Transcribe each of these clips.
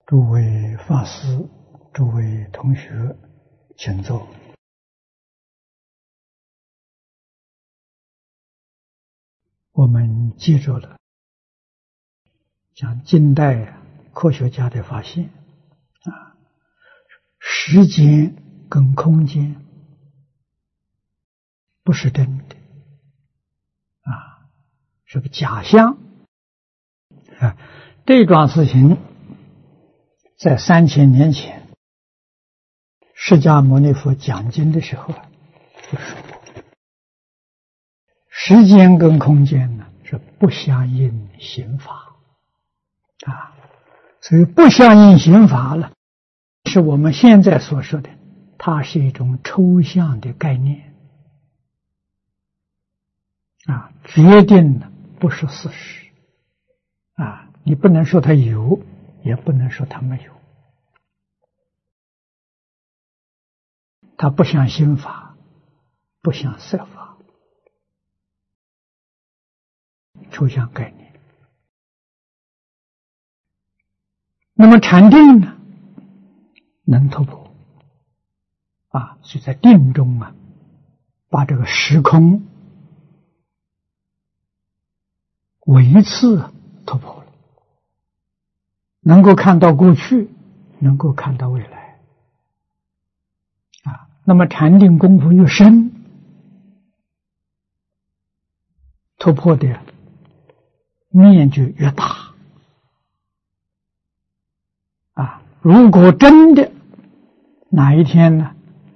诸位法师、诸位同学，请坐。我们接着了讲近代科学家的发现时间跟空间不是真的是个假象这桩事情在3000年前释迦牟尼佛讲经的时候就说过，时间跟空间呢是不相应刑法所以不相应刑法了，是我们现在所说的，它是一种抽象的概念决定的不是事实你不能说它有，也不能说它没有，它不像心法，不像色法，抽象概念。那么禅定呢，能突破所以在定中把这个时空维次突破了，能够看到过去，能够看到未来那么禅定功夫越深，突破的面积越大如果真的哪一天呢，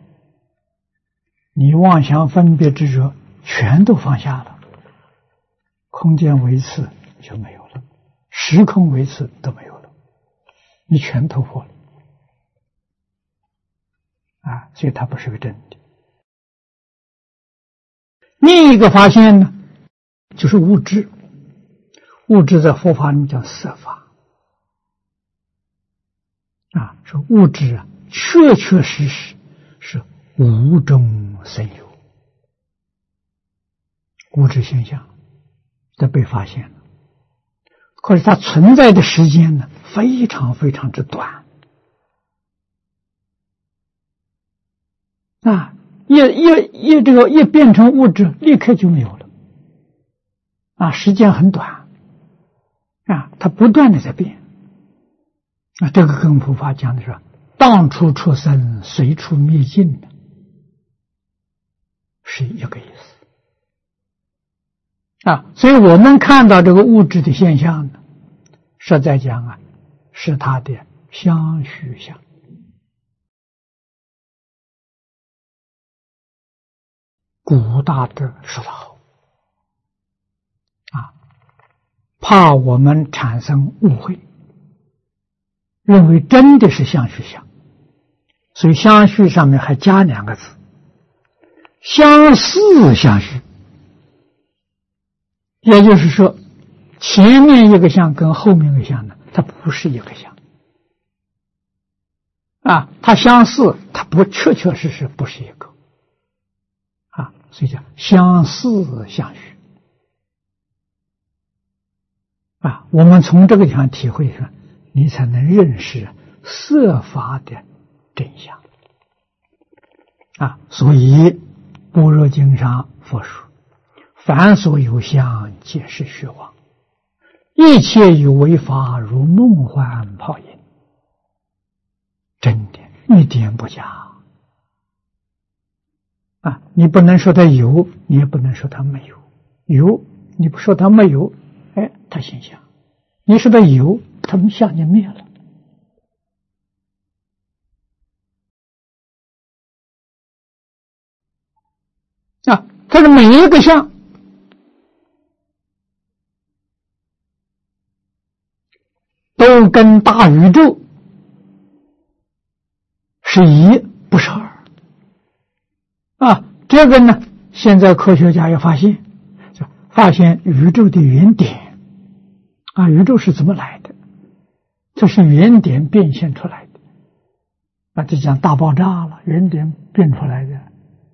你妄想分别执着全都放下了，空间维次就没有了，时空维次都没有了，你全突破了所以它不是个真的。另一个发现呢，就是物质。物质在佛法里面叫色法说物质确确实实是无中生有，物质现象都被发现了，可是它存在的时间呢非常非常之短一变成物质立刻就没有了时间很短它不断的在变这个跟佛法讲的是当处出生，随处灭尽的，是一个意思所以我们看到这个物质的现象呢，实在讲是它的相续相。古大德说得好怕我们产生误会，认为真的是相续相，所以相续上面还加2个字，相似相续，也就是说前面一个相跟后面一个相呢，它不是一个相它相似，它不确确实实不是一个所以叫相似相续我们从这个地方体会上，你才能认识色法的真相所以般若经上佛说，凡所有相，皆是虚妄，一切有为法，如梦幻泡影，真的一点不假你不能说它有，你也不能说它没有。有你不说它没有，它现象；你说它有，它们相就灭了它的每一个相都跟大宇宙是一，不是二这个呢，现在科学家也发现宇宙的原点宇宙是怎么来的，这是原点变现出来的就讲大爆炸了，原点变出来的。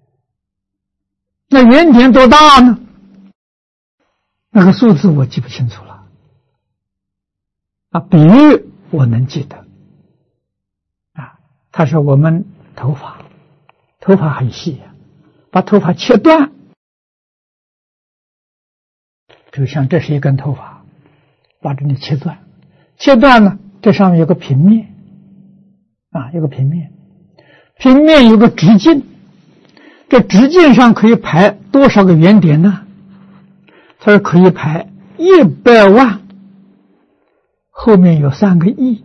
那原点多大呢？那个数字我记不清楚了比喻我能记得， 他说我们头发很细，把头发切断，就像这是一根头发，把这里切断，切断呢，这上面有个平面有个平面，平面有个直径，这直径上可以排多少个圆点呢？他说可以排100万，后面有3个亿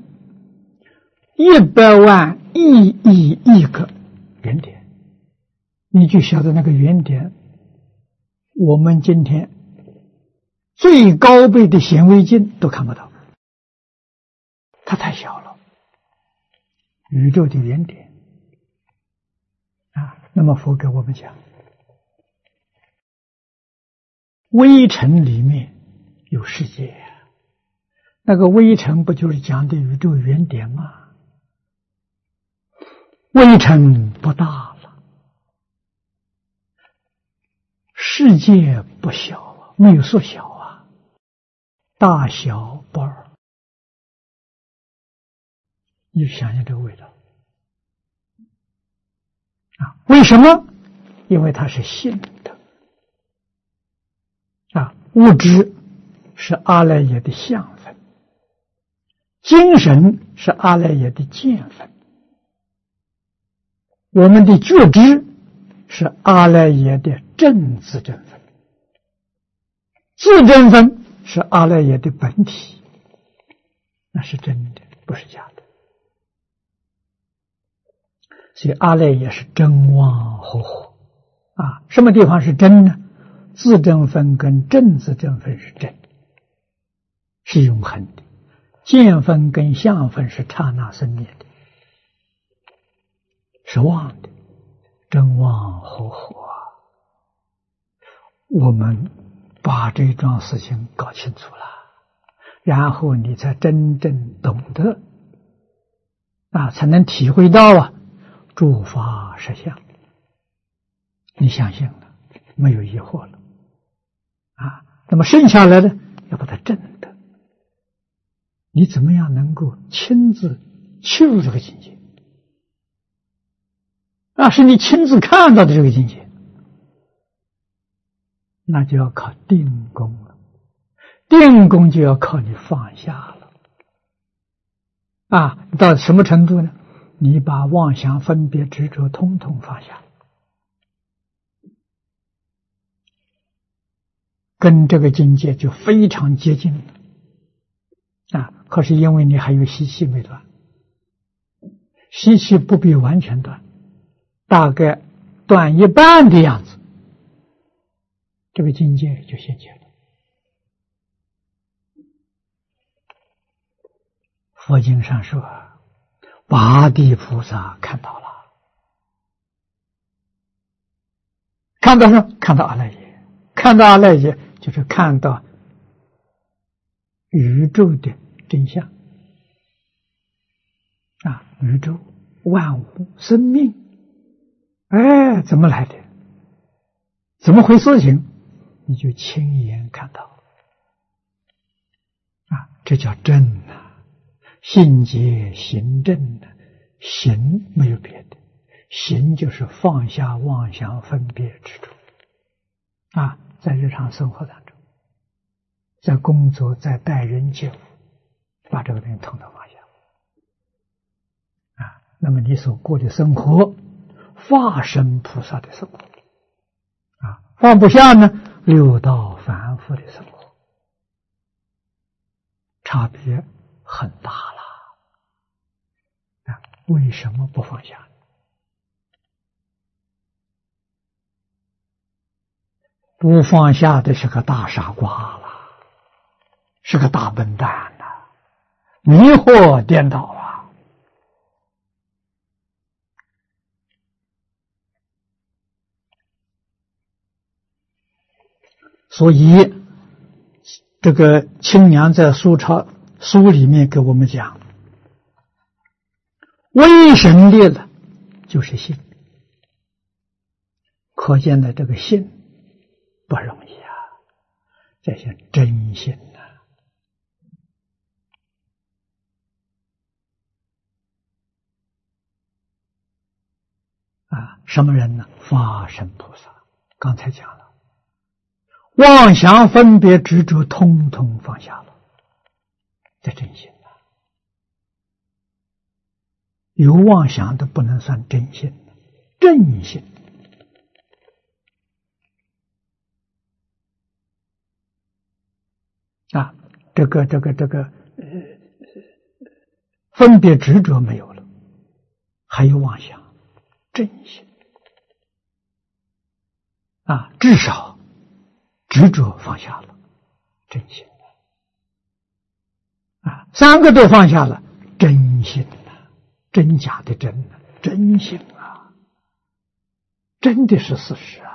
，100万亿个圆点，你就晓得那个圆点，我们今天最高倍的显微镜都看不到，它太小了。宇宙的原点那么佛给我们讲，微尘里面有世界，那个微尘不就是讲的宇宙原点吗？微尘不大了，世界不小没有缩小大小不二。你想想这个味道为什么？因为它是性的物质是阿赖耶的相分，精神是阿赖耶的见分，我们的觉知是阿赖耶的正自证分，自证分是阿赖耶的本体，那是真的，不是假的。所以阿赖耶是真妄合合什么地方是真呢？自证分跟正自证分是真，是永恒的；见分跟相分是刹那生灭的，是妄的，真妄合合我们把这桩事情搞清楚了，然后你才真正懂得才能体会到诸法实相。你相信了，没有疑惑了那么剩下来的要把它证得。你怎么样能够亲自去入这个境界是你亲自看到的这个境界，那就要靠定功了。定功就要靠你放下了到什么程度呢？你把妄想分别执着统统放下，跟这个境界就非常接近了可是因为你还有习气没断，习气不必完全断，大概断一半的样子，这个境界就现前了。佛经上说八地菩萨看到了，看到什么？看到阿赖耶，看到阿赖耶就是看到宇宙的真相宇宙万物生命怎么来的？怎么回事情？你就亲眼看到这叫正信解行正行没有别的，行就是放下妄想分别执着在日常生活当中，在工作，在待人接物，把这个东西统统放下那么你所过的生活，化身菩萨的生活放不下呢，六道凡夫的生活，差别很大了为什么不放下？不放下的是个大傻瓜了，是个大笨蛋迷惑颠倒所以这个清凉在书里面给我们讲，微神力了就是信，可见的这个信不容易这是真信什么人呢？法身菩萨。刚才讲了，妄想分别执着通通放下了，这真心啊！有妄想的不能算真心，正心。这个分别执着没有了，还有妄想，真心至少执着放下了，真心三个都放下了，真心真假的真真心真的是事实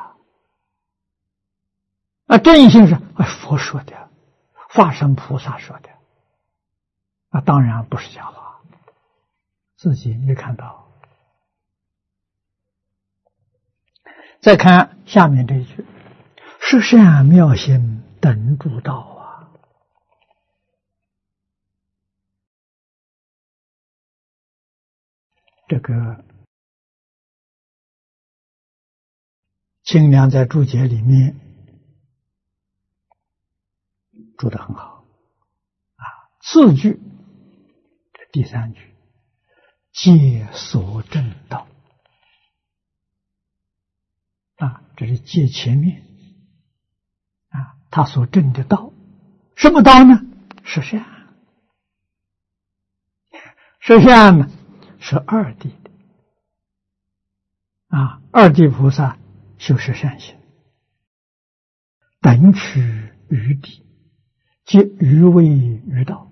真心是佛说的，法身菩萨说的当然不是假话，自己没看到。再看下面这一句，十善妙行等诸道这个清凉在注解里面注得很好次句第三句，戒所证道这是戒前面他所证的道，什么道呢？十善。十善呢是二谛的二谛菩萨修十善行，等持于谛，皆于为于道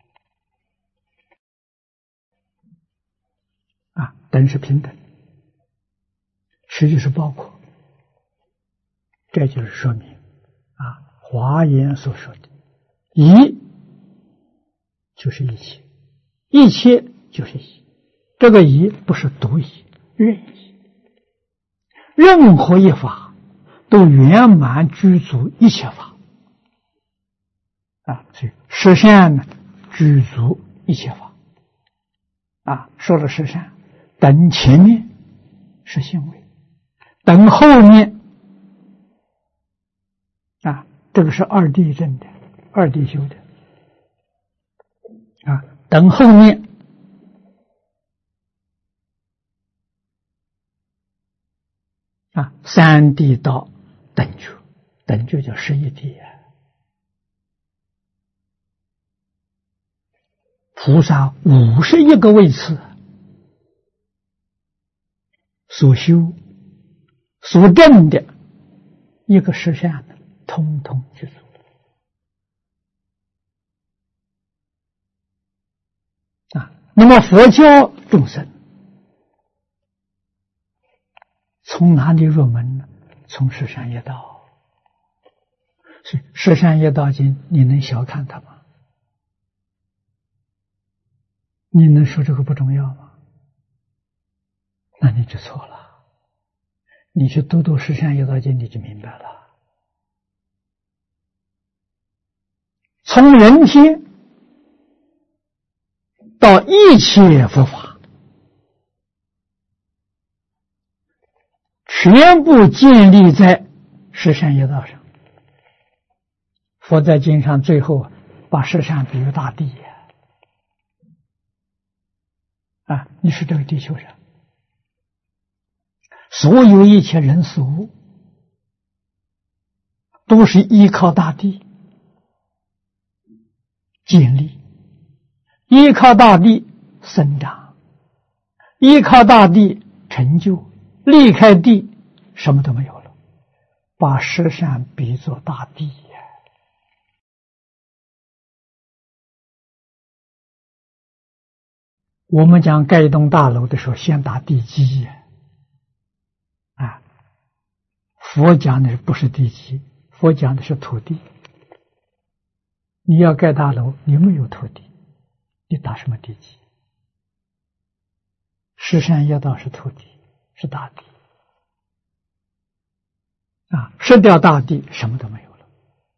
等是平等，持就是包括，这就是说明华严所说的一就是一切，一切就是一，这个一不是独一，任意，任何一法都圆满具足一切法所以十善呢具足一切法说了十善，等前面是行为，等后面这个是二谛证的，二谛修的等后面三谛道等觉，等觉叫十一谛菩萨51个位次所修所证的一个十善呢，通通具足那么佛教众生从哪里入门呢？从十善业道。所以十善业道经你能小看它吗？你能说这个不重要吗？那你就错了。你去读读十善业道经你就明白了。从人天到一切佛法，全部建立在十善业道上。佛在经上最后把十善比喻大地你是这个地球上所有一切人事物都是依靠大地建立，依靠大地生长，依靠大地成就，离开地什么都没有了。把十善比作大地我们讲盖一栋大楼的时候先打地基佛讲的不是地基，佛讲的是土地。你要盖大楼，你没有土地，你打什么地基？十善业道是土地，是大地失掉大地什么都没有了。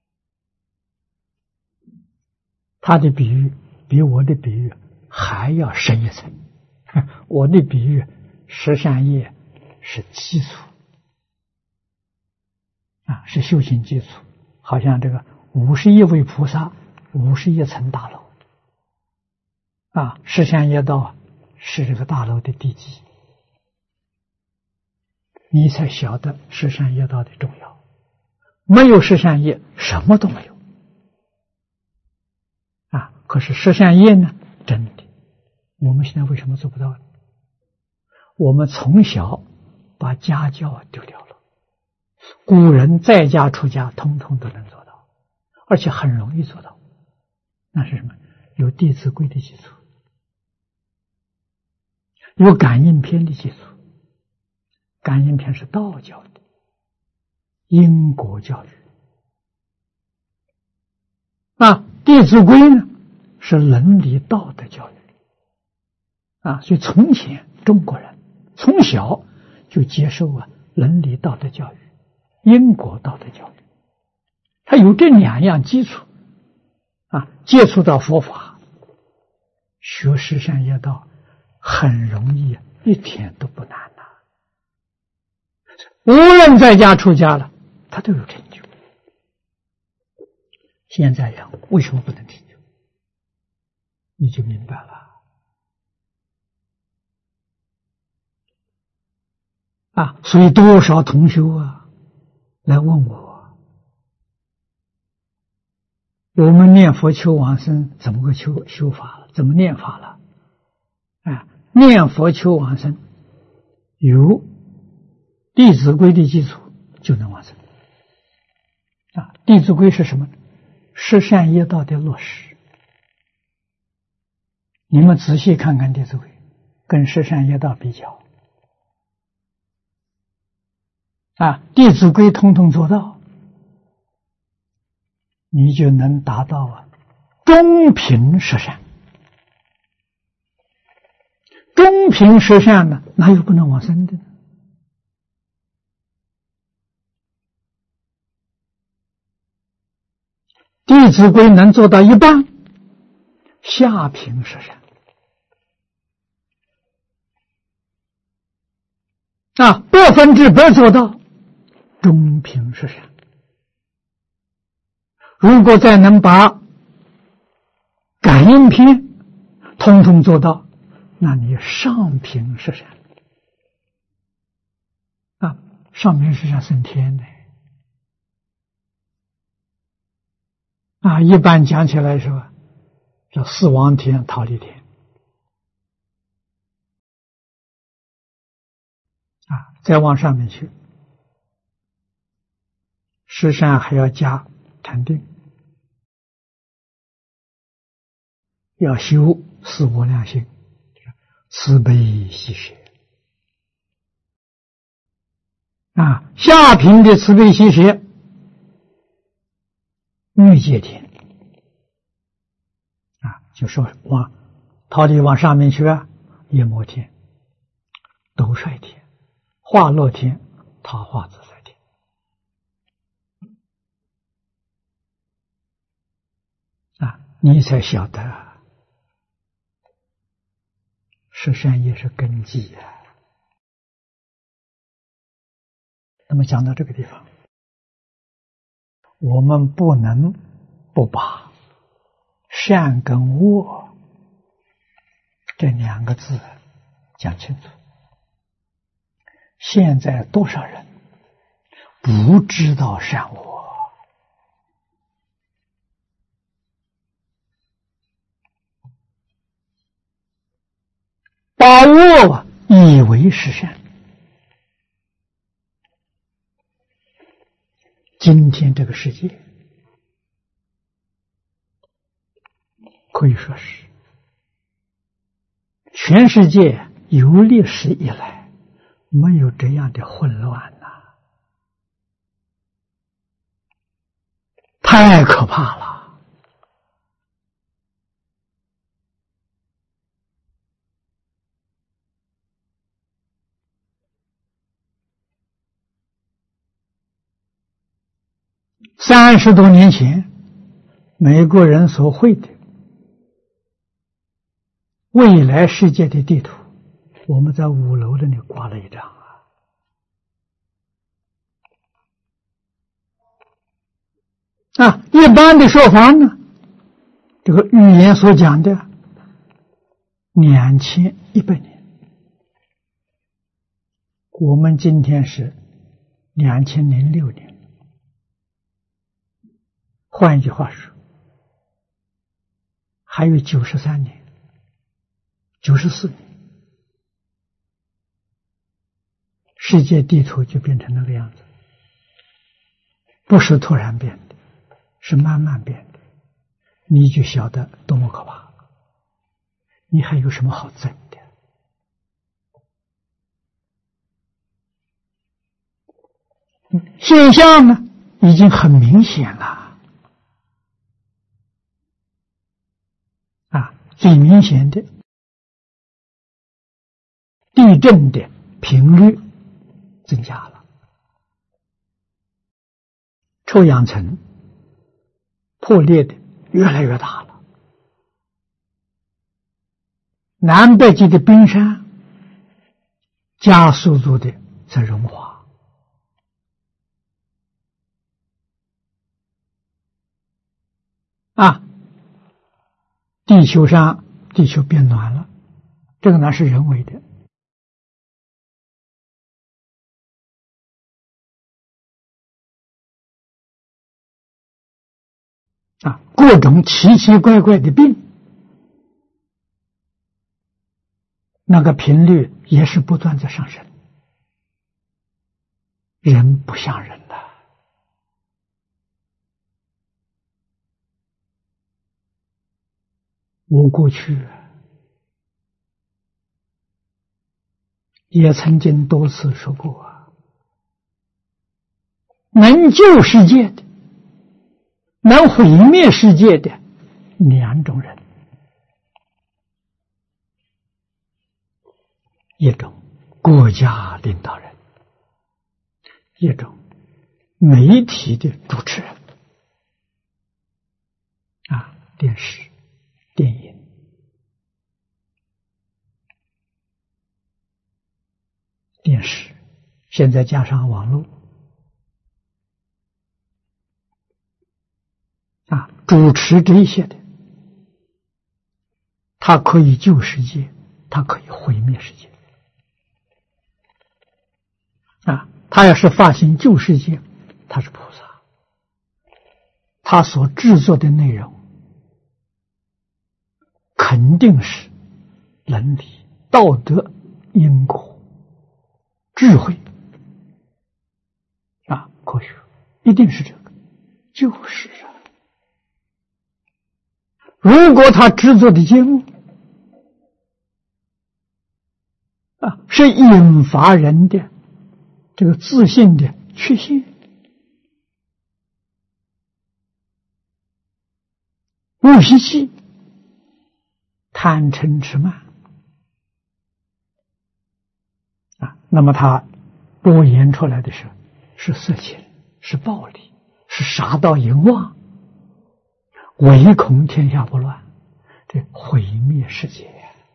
他的比喻比我的比喻还要深一层。我的比喻十善业是基础啊，是修行基础。好像这个51位菩萨，51层大楼啊，十善业道是这个大楼的地基，你才晓得十善业道的重要。没有十善业，什么都没有啊。可是十善业呢，真的，我们现在为什么做不到呢？我们从小把家教丢掉了。古人在家出家，通通都能做到，而且很容易做到。那是什么？有《弟子规》的基础，有感应篇的基础。感应篇是道教的因果教育啊，《弟子规》呢是伦理道德教育啊。所以从前中国人从小就接受伦理道德教育、因果道德教育，他有这2样基础啊，接触到佛法，学十善业道很容易，一点都不难呐。无论在家出家了，他都有成就。现在人为什么不能成就？你就明白了啊。所以多少同修啊来问我，我们念佛求往生怎么个修法了？怎么念法了？啊，念佛求往生有弟子规的基础就能往生啊。弟子规是什么？十善业道的落实。你们仔细看看弟子规，跟十善业道比较啊，弟子规通通做到，你就能达到中品十善。中品十善呢，哪有不能往生的呢？弟子规能做到一半，下品十善啊，100%做到中品十善。如果再能把感应篇通通做到，那你上品十善啊，上品十善升天的啊，一般讲起来说叫四王天、忉利天啊，再往上面去，十善还要加禅定，要修四无量心，慈悲喜舍啊，下品的慈悲喜舍，欲界天啊，就说往忉利往上面去啊，夜摩天、斗率天、化乐天、他化自在天啊，你才晓得十善业是根基啊。那么讲到这个地方，我们不能不把善跟恶这2个字讲清楚。现在多少人不知道善恶，把恶以为是善。今天这个世界可以说是全世界有历史以来没有这样的混乱呐，太可怕了。30多年前，美国人所绘的未来世界的地图，我们在5楼那里挂了一张啊。 一般的说法呢，这个预言所讲的2100年，我们今天是2006年，换一句话说，还有93年、94年，世界地图就变成那个样子，不是突然变的，是慢慢变的，你就晓得多么可怕，你还有什么好争的？现象呢，已经很明显了。最明显的，地震的频率增加了，臭氧层破裂的越来越大了，南北极的冰山加速度的在融化，地球变暖了，这个呢是人为的。各种奇奇怪怪的病，那个频率也是不断在上升，人不像人了。我过去也曾经多次说过，能救世界的，能毁灭世界的2种人，一种国家领导人，一种媒体的主持人，电视、电影。电视现在加上网络，主持这些的，他可以救世界，他可以毁灭世界。他要是发心救世界，他是菩萨，他所制作的内容肯定是伦理、道德、因果、智慧科学，一定是这个，就是如果他制作的节目是引发人的这个自信的缺陷，无习气、贪嗔痴慢那么他播言出来的是色情，是暴力，是杀盗淫妄，唯恐天下不乱，这毁灭世界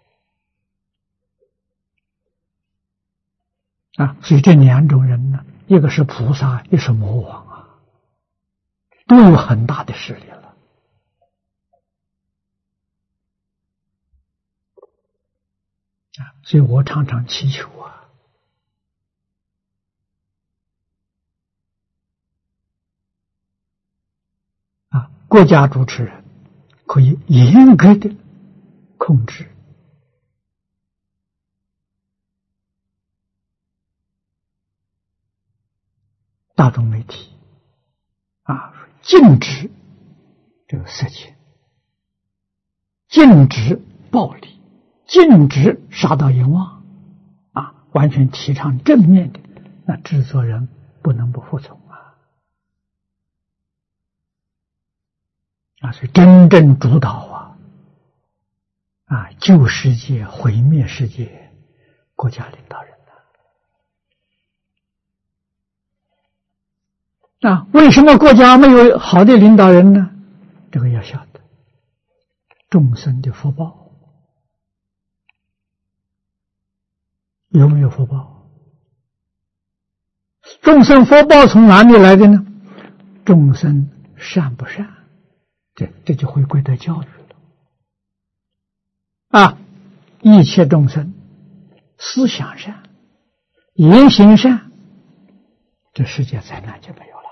所以这2种人呢，一个是菩萨，一个是魔王都有很大的势力了。所以我常常祈求国家主持人可以严格的控制大众媒体禁止这个色情，禁止暴力，禁止杀盗淫妄完全提倡正面的，那制作人不能不服从所以真正主导救世界、毁灭世界，国家领导人为什么国家没有好的领导人呢？这个要晓得众生的福报，有没有福报？众生福报从哪里来的呢？众生善不善，这就回归到教育了。一切众生思想善，言行善，这世界灾难就没有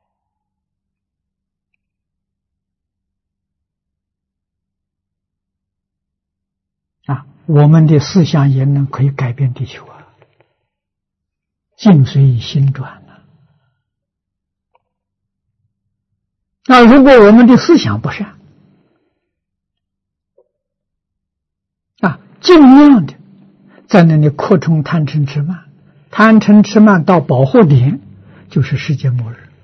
了。我们的思想言能可以改变地球境随心转如果我们的思想不善尽量的在那里扩充贪嗔痴慢，贪嗔痴慢到保护点，就是世界末日。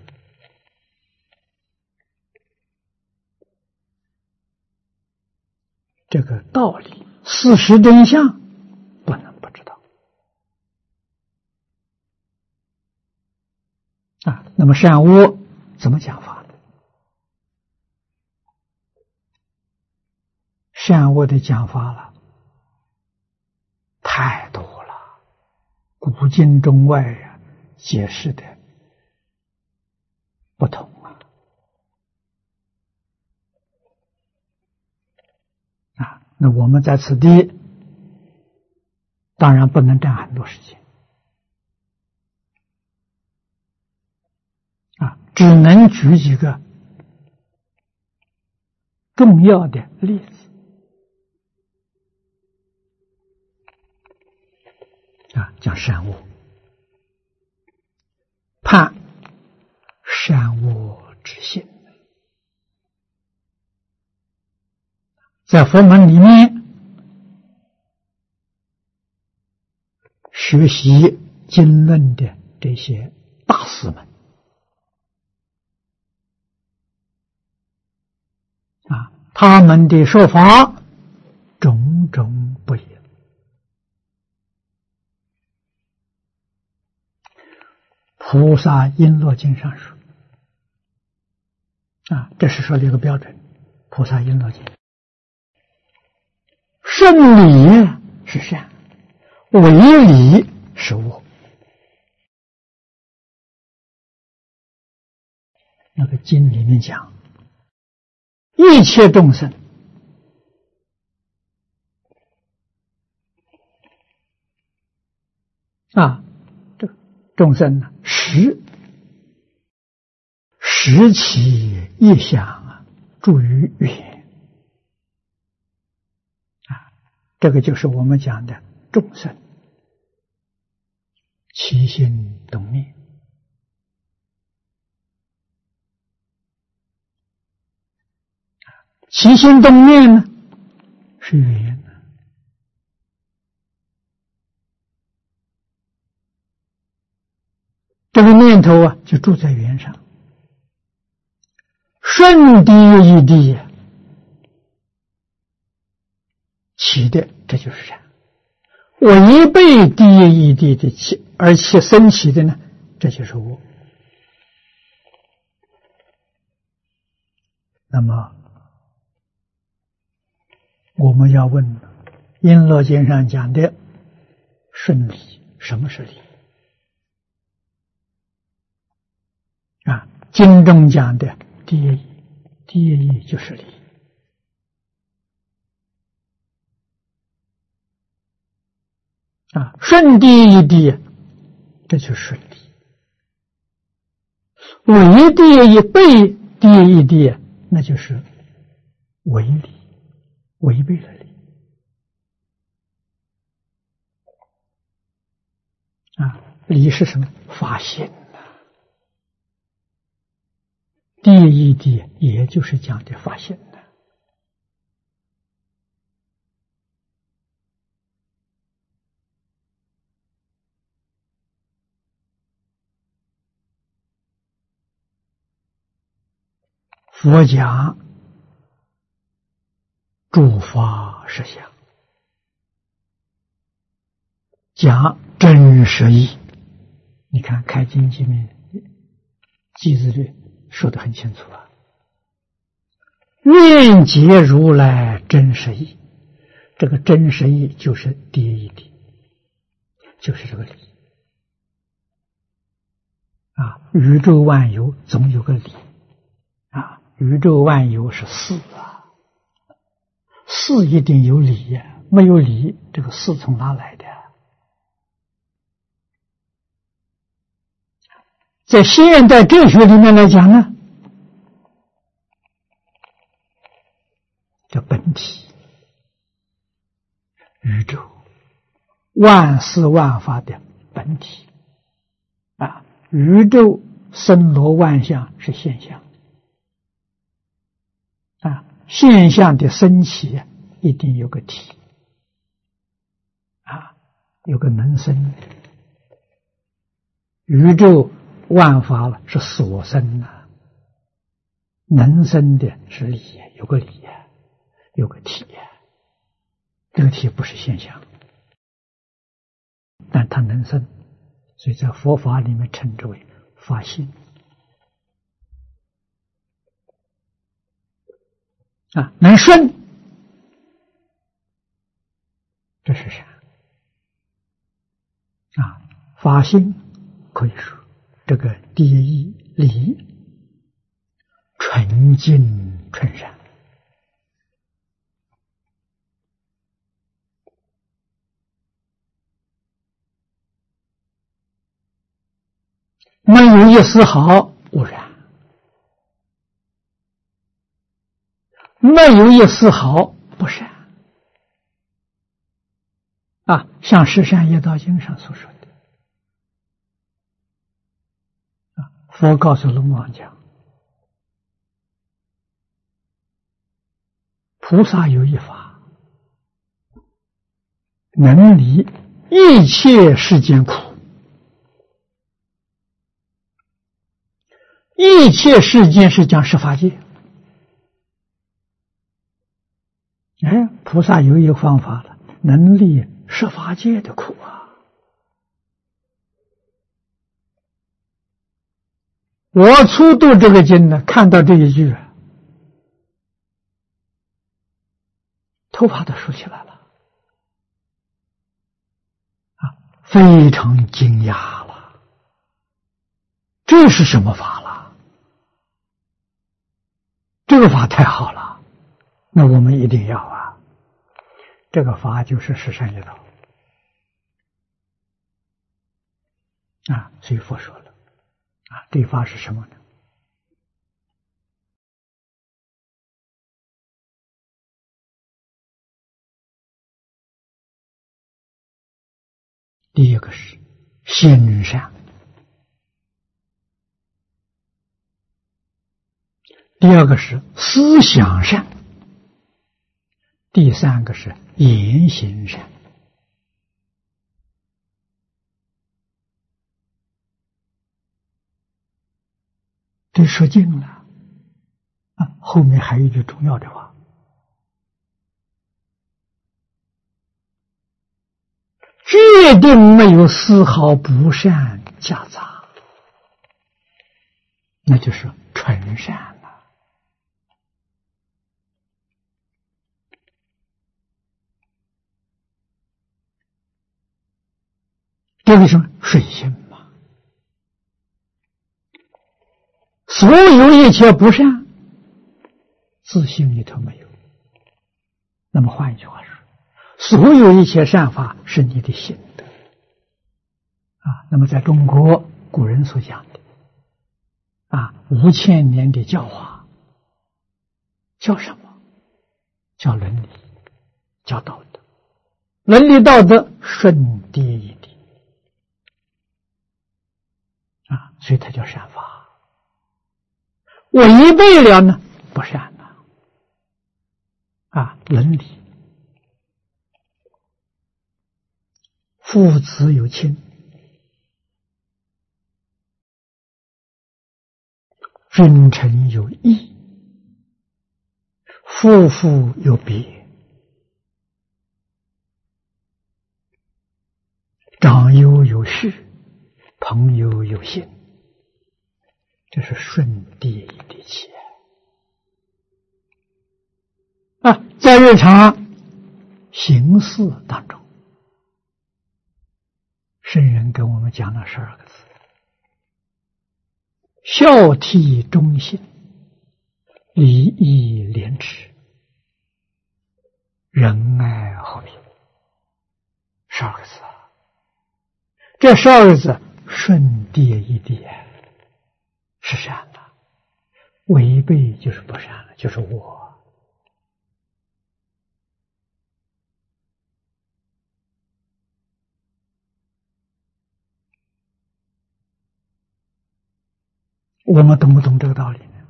这个道理，事实真相不能不知道那么善恶怎么讲法呢？善恶的讲法了太多了，古今中外解释的不同那我们在此地当然不能占很多时间只能举几个重要的例子讲善恶，判善恶之性。在佛门里面学习经论的这些大师们他们的说法种种不一。菩萨璎珞经上说这是说的一个标准，菩萨璎珞经圣理是善，唯理是恶。那个经里面讲，一切众生这众生呢，识其意想住于缘这个就是我们讲的众生起心动念起心动念呢是缘这个念头就住在缘上，顺地异地起的，这就是善；违背地异地的起而且生起的呢，这就是恶。那么我们要问璎珞经上讲的顺理，什么是理经中讲的第一义就是理顺地异地，这就是顺理；违地异背地异地，那就是违理，违背了理理是什么？发现地异地也就是讲的发现佛讲诸法实相，讲真实义。你看开经记面记字里说得很清楚愿解如来真实义，这个真实义就是第一义，就是这个理宇宙万有总有个理宇宙万有是事啊，事一定有理呀，没有理，这个事从哪来的？在现代哲学里面来讲呢，叫本体，宇宙万事万法的本体啊，宇宙森罗万象是现象啊，现象的升起一定有个体啊，有个能生。宇宙万法了是所生啊，能生的是理，有个理，有个体，这个体不是现象，但它能生，所以在佛法里面称之为法性啊，能顺，这是啥啊？法性可以说这个第一理纯净纯善，没有一丝毫污染，没有一丝毫不善啊，像《十善业道经》上所说的啊，佛告诉龙王讲，菩萨有一法，能离一切世间苦。一切世间是讲十法界，哎，菩萨有一个方法了，能离十法界的苦啊！我初读这个经呢，看到这一句，头发都竖起来了啊，非常惊讶了，这是什么法了？这个法太好了，那我们一定要啊！这个法就是十善业道啊，所以佛说了啊，这法是什么呢？第一个是心善，第二个是思想善，第三个是言行善。这说尽了啊，后面还有一句重要的话，决定没有丝毫不善夹杂，那就是纯善了。这个什么水性嘛？所有一切不善，自性里头没有。那么换一句话说，所有一切善法是你的心得啊。那么在中国古人所讲的啊，5000年的教化，叫什么？叫伦理，叫道德。伦理道德顺跌一地啊，所以它叫善法。违背了呢，不善了啊，伦理。父子有亲，君臣有义，夫妇有别，长幼有序，朋友有信，这是顺地一切啊，在日常行事当中，圣人跟我们讲了12个字：孝悌忠信， 礼义廉耻，仁爱和平，12个字啊。这12个字顺跌一跌，是善了，违背就是不善了，就是我。我们懂不懂这个道理呢？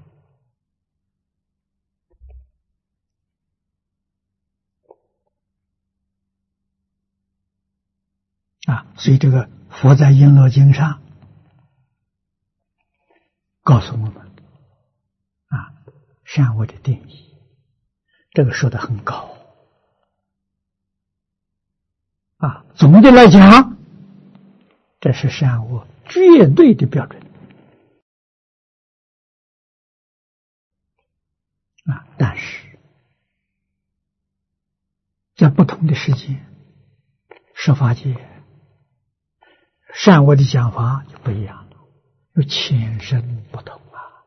所以这个佛在璎珞经上告诉我们善恶的定义，这个说得很高总的来讲，这是善恶绝对的标准但是在不同的世界设法界，善恶的讲法就不一样了，有浅深不同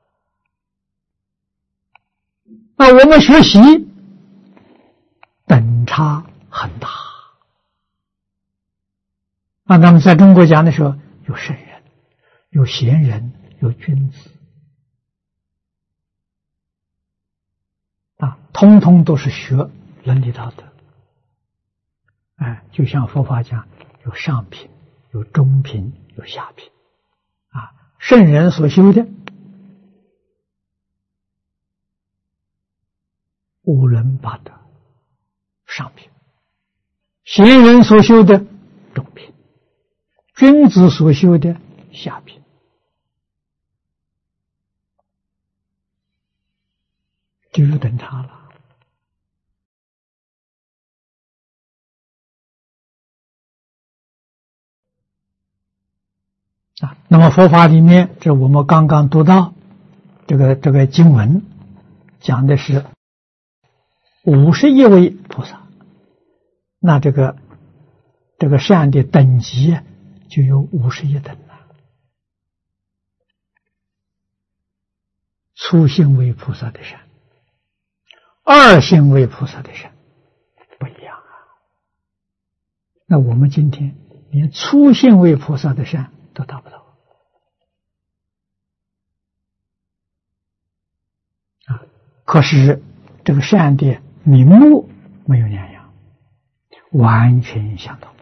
我们学习等差很大那么在中国讲的时候，有圣人，有贤人，有君子通通都是学伦理道德就像佛法讲，有上品，有中品，有下品圣人所修的五伦八德上品，贤人所修的中品，君子所修的下品就有等差了那么佛法里面，这我们刚刚读到这个经文讲的是51位菩萨，那这个善的等级就有51等了。初信位菩萨的善，二信位菩萨的善不一样那我们今天连初信位菩萨的善都达不到可是这个善的名目没有两样，完全相同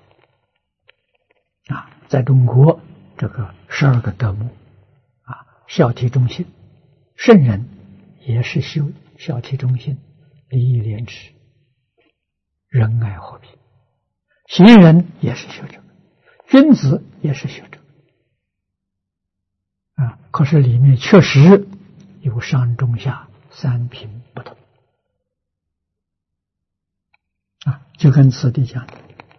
在中国这个12个德目孝悌忠信，圣人也是修孝悌忠信、礼义廉耻、仁爱和平，贤人也是修这个，君子也是修这个可是里面确实有上中下3品不同就跟此地讲的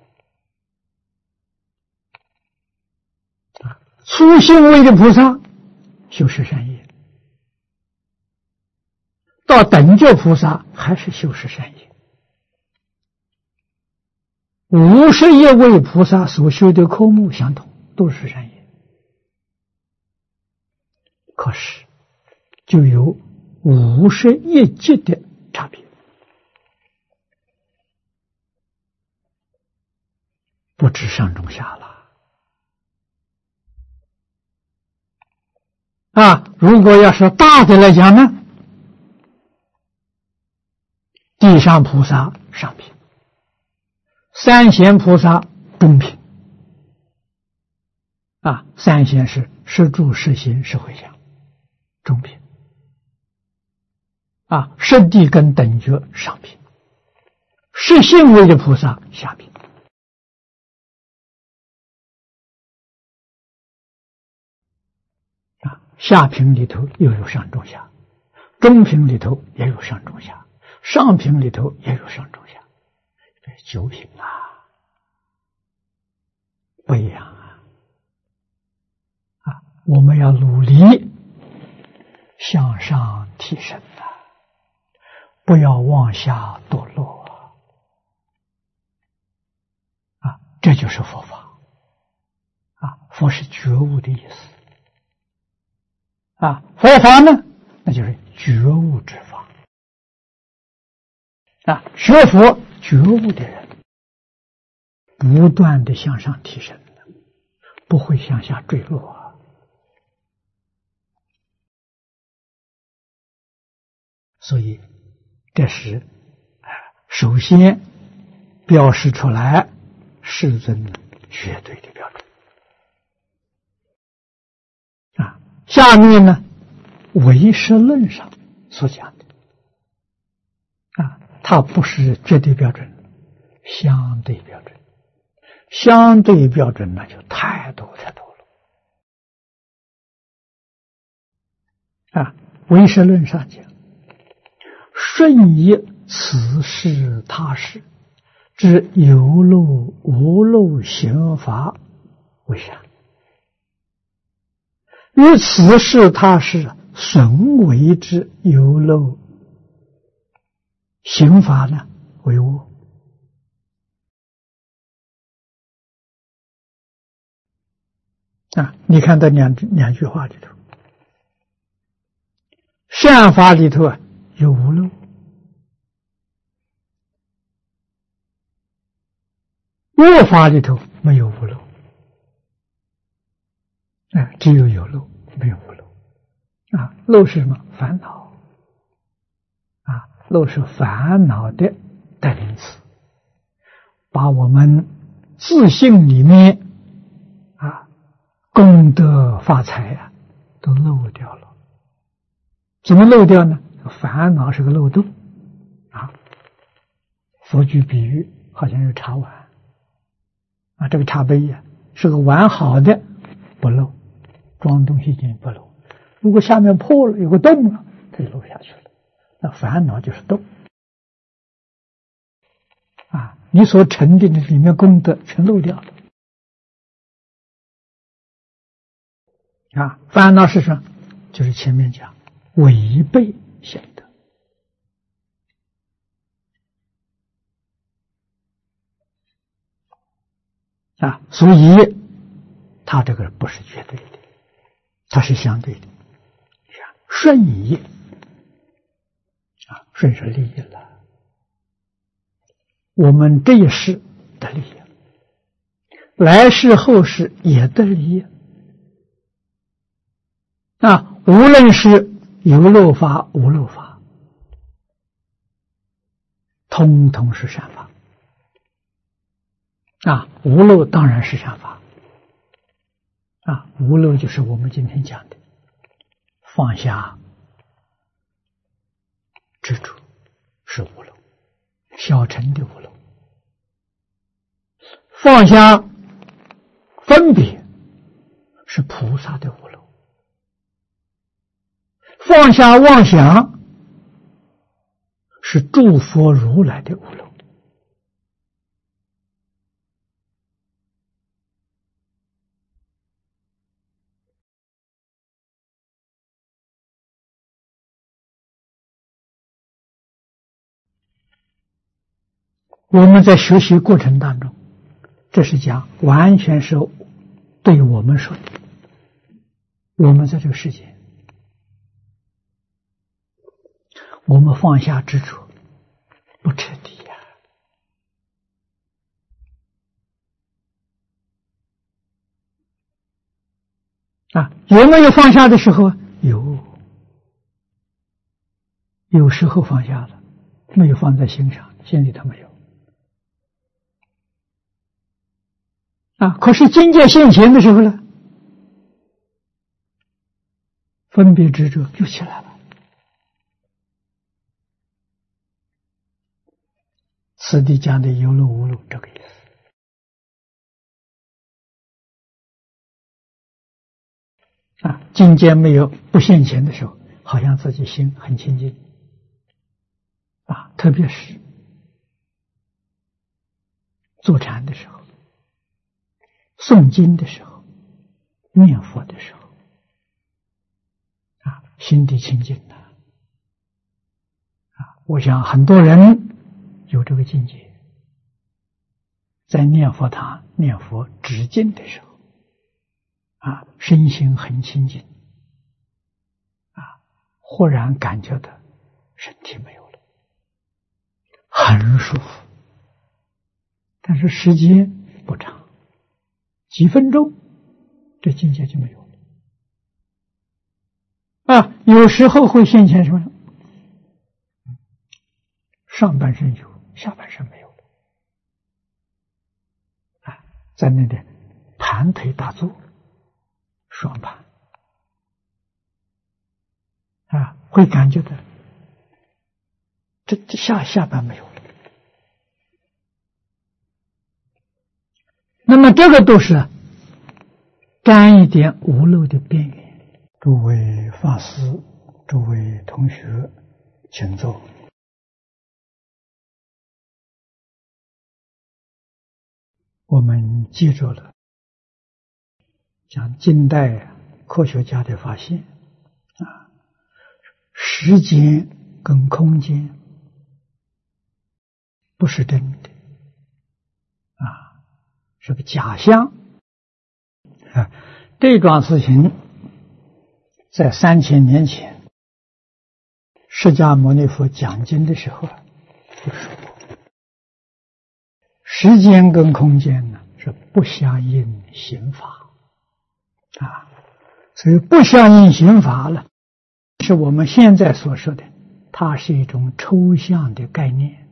初信位的菩萨修十善业，到等觉菩萨还是修十善业，51位菩萨所修的科目相同，都是十善业，可是就有51级的差别，不止上中下了如果要是大的来讲呢，地上菩萨上品，三贤菩萨中品三贤是摄住摄行摄回向中品摄地跟等觉上品，摄性位的菩萨下品下品里头又有上中下，中品里头也有上中下，上品里头也有上中下，这9品不一样我们要努力向上提升不要往下堕落这就是佛法佛是觉悟的意思佛法呢那就是觉悟之法啊！学佛觉悟的人，不断的向上提升，不会向下坠落啊！所以这是首先标示出来世尊绝对的标准啊。下面呢，唯识论上所讲的啊，它不是绝对标准，相对标准。相对标准那就太多太多了啊。唯识论上讲，顺以此事他事之有漏无漏刑罚为善，与此事他事损为之有漏刑罚呢为恶。啊，你看这两句话里头，善法里头有无漏，恶法里头没有无漏，只有有漏，没有无漏。啊，漏是什么？烦恼。啊，漏是烦恼的代名词，把我们自信里面功德发财都漏掉了。怎么漏掉呢？烦恼是个漏洞啊。佛举比喻，好像有茶碗啊，这个茶杯是个完好的，不漏，装东西进不漏。如果下面破了，有个洞了，它就漏下去了。那烦恼就是洞啊，你所沉淀的里面功德全漏掉了。啊，烦恼是什么？就是前面讲违背显德啊，所以它这个不是绝对的，它是相对的。顺义啊，顺是利益了，我们这一世的利益，来世后世也得利益。啊，无论是有漏法无漏法，通通是善法。啊，无漏当然是善法。啊，无漏就是我们今天讲的放下执着是无漏，小乘的无漏。放下分别是菩萨的无漏。放下妄想是诸佛如来的无漏。我们在学习过程当中，这是讲完全是对我们说的。我们在这个世界，我们放下执着不彻底有没有放下的时候？有时候放下了，没有放在心上，心里头没有可是境界现前的时候呢，分别执着就起来了。此地讲的有漏无漏这个意思境界没有不现前的时候，好像自己心很清净特别是坐禅的时候，诵经的时候，念佛的时候心地清净的我想很多人有这个境界，在念佛堂念佛止境的时候身心很清净忽然感觉到身体没有了，很舒服，但是时间不长，几分钟这境界就没有了。有时候会现前什么？上半身有，下半身没有了。在那里盘腿打坐，双盘会感觉到这下半没有了。那么这个都是沾一点无漏的边缘。诸位法师，诸位同学，请坐。我们记住了讲近代科学家的发现时间跟空间不是真的是个假象这桩事情在3000年前释迦牟尼佛讲经的时候就说过，时间跟空间呢是不相应刑法所以不相应刑法了，是我们现在所说的，它是一种抽象的概念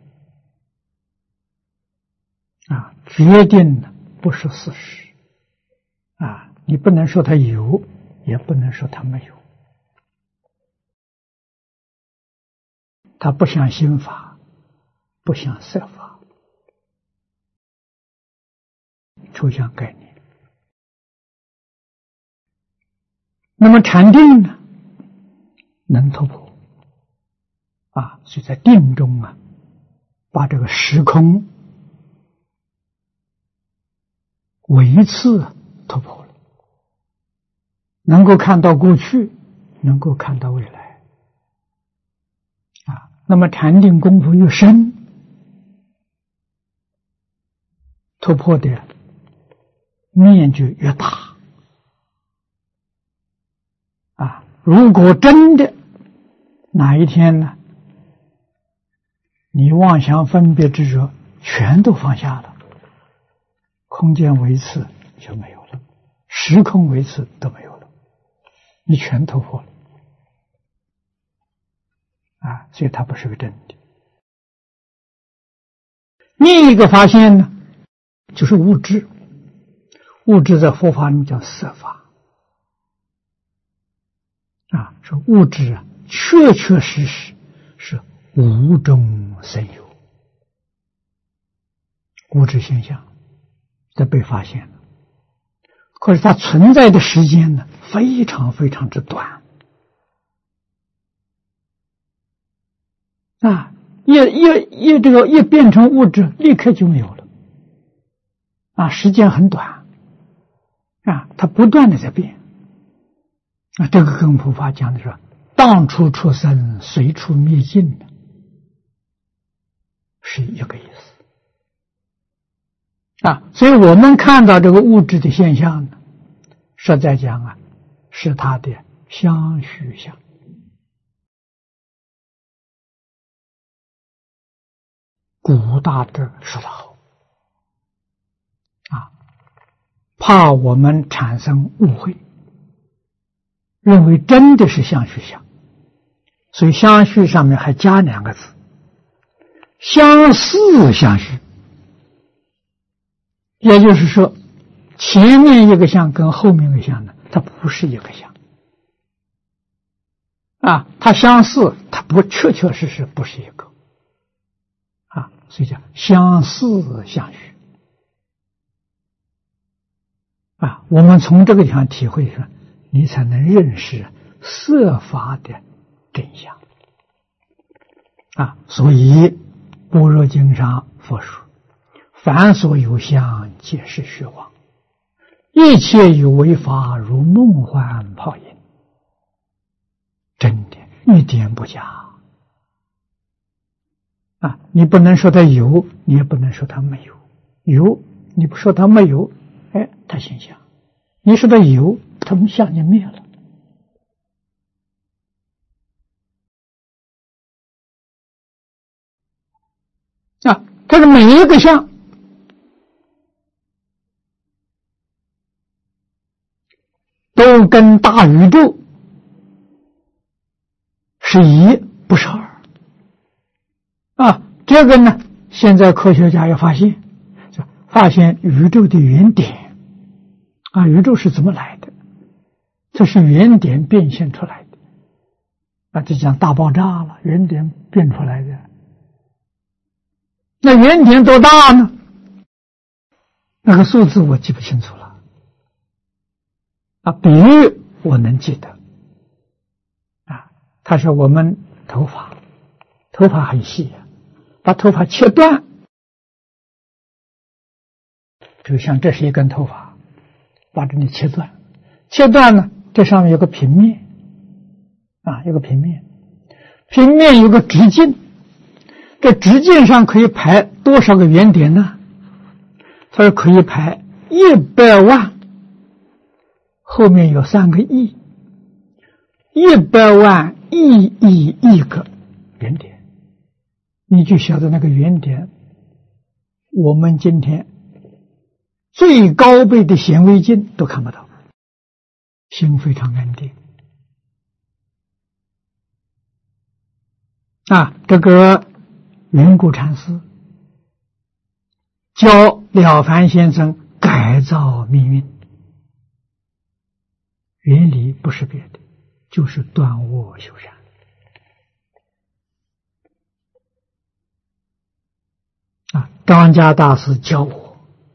决定的不是事实你不能说它有，也不能说它没有，它不像刑法，不像色法，抽象概念。那么禅定呢，能突破所以在定中把这个时空维次突破了，能够看到过去，能够看到未来那么禅定功夫越深，突破的面积越大如果真的哪一天呢，你妄想分别执着全都放下了，空间维次就没有了，时空维次都没有了，你全突破了所以它不是个真的。另一个发现呢，就是物质。物质在佛法里面叫色法说物质确确实实是无中生有，物质现象在被发现了，可是它存在的时间呢非常非常之短一变成物质立刻就没有了时间很短它不断的在变这个跟佛法讲的是当处出生，随处灭尽的，是一个意思所以我们看到这个物质的现象呢，实在讲是它的相续相。古大德说得好怕我们产生误会，认为真的是相续相，所以相续上面还加2个字，相似相续，也就是说前面一个相跟后面一个相呢，它不是一个相它相似，它不确确实实不是一个所以叫相似相续我们从这个地方体会上，你才能认识色法的真相所以般若经上佛说，凡所有相，皆是虚妄，一切有为法，如梦幻泡影，真的一点不假你不能说它有，你也不能说它没有。有，你不说它没有，它现象；你说它有，它们相就灭了这个每一个相都跟大宇宙是一，不是二啊。这个呢，现在科学家也发现宇宙的原点啊，宇宙是怎么来的？这是原点变现出来的啊，就讲大爆炸了，原点变出来的。那原点多大呢？那个数字我记不清楚了啊，比喻我能记得啊。他说我们头发很细啊，把头发切断，就像这是一根头发，把这里切断呢，这上面有个平面啊，有个平面有个直径，这直径上可以排多少个原点呢？他说可以排100万，后面有3个亿，100万亿个原点，你就晓得那个原点，我们今天最高倍的显微镜都看不到，心非常安定啊。这个云谷禅师教了凡先生改造命运，原理不是别的，就是断恶修善啊。张家大师教我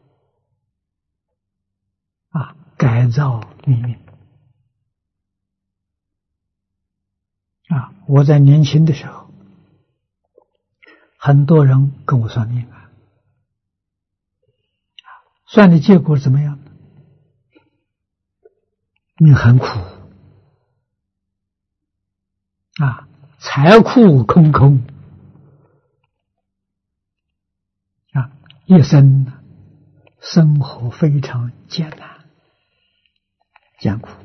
啊，改造命运啊。我在年轻的时候，很多人跟我算命啊，算的结果怎么样呢？命很苦啊，财库空空啊，一生生活非常艰难艰苦，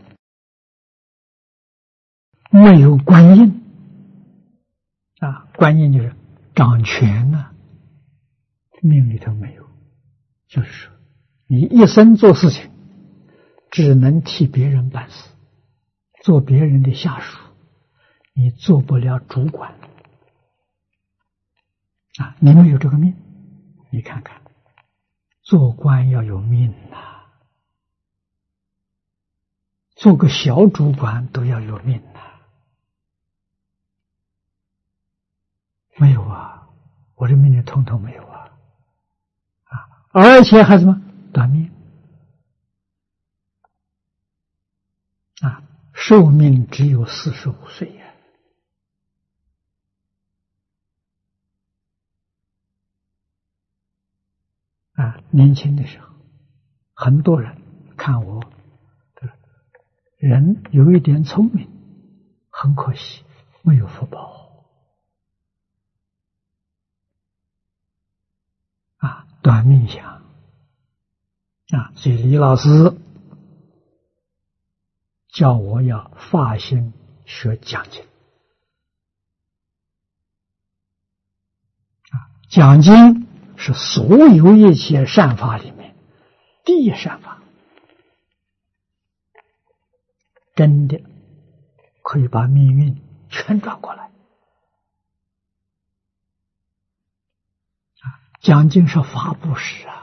没有观音啊，观音就是掌权啊，命里头没有，就是说你一生做事情只能替别人办事，做别人的下属，你做不了主管啊！你没有这个命，你看看，做官要有命呐，做个小主管都要有命呐。没有啊，我这命里统统没有啊！而且还什么短命啊，寿命只有45岁呀！啊，年轻的时候，很多人看我，人有一点聪明，很可惜没有福报啊，短命相啊，所以李老师叫我要发心学讲经啊，讲经是所有一切善法里面第一善法，真的可以把命运全转过来啊！讲经是法布施啊。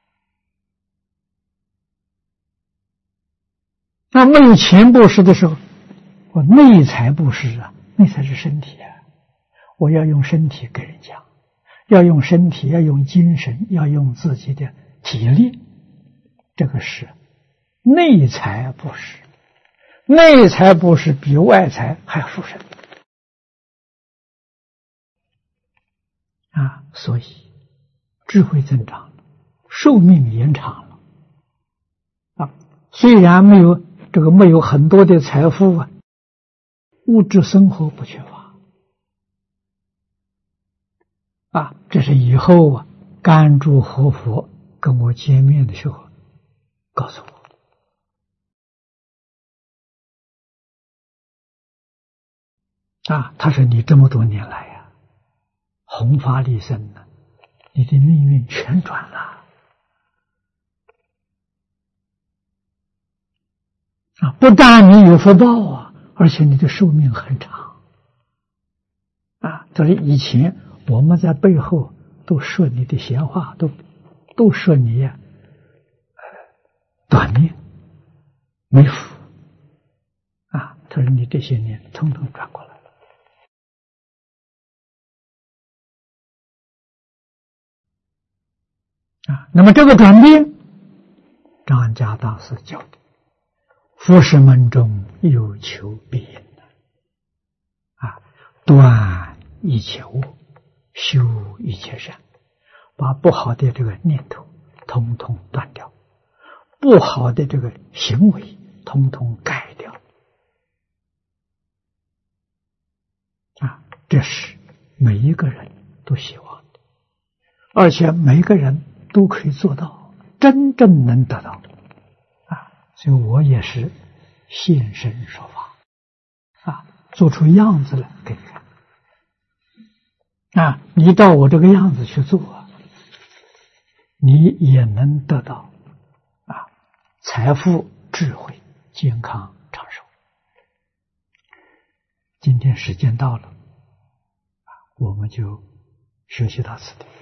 那没有钱布施的时候，我内财布施啊，内财是身体啊，我要用身体给人讲，要用身体，要用精神，要用自己的体力，这个是内财布施。内财布施比外财还殊胜啊！所以智慧增长了，寿命延长了啊！虽然没有很多的财富啊，物质生活不缺乏啊！这是以后啊，甘珠活佛跟我见面的时候告诉我啊，他说你这么多年来呀，弘法利生呢， 你的命运全转了啊！不但你有福报啊，而且你的寿命很长啊！这是以前我们在背后都说你的闲话，都说你呀，短命没福啊！他说你这些年统统转过来了啊！那么这个转变，张家大师教的。佛事门中有求必应啊，断一切恶，修一切善，把不好的这个念头统统断掉，不好的这个行为统统改掉啊，这是每一个人都希望的，而且每一个人都可以做到，真正能得到。所以我也是现身说法啊，做出样子来给你看啊，你照我这个样子去做，你也能得到啊财富、智慧、健康、长寿。今天时间到了，我们就学习到此地。